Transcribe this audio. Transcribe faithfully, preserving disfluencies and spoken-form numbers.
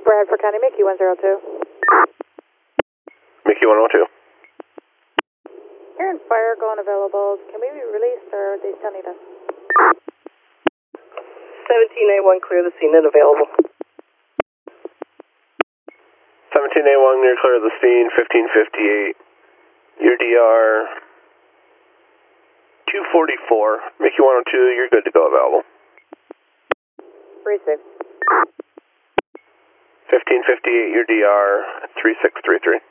Bradford County, Mickey one zero two. Mickey one oh two. Here in fire, going available. Can we be released or they still need us? seventeen A one, clear the scene and available. seventeen A one, you're clear of the scene, fifteen fifty-eight. Your D R two forty-four. Mickey one oh two, you're good to go available. Receive. fifteen fifty-eight, your D R three six three three.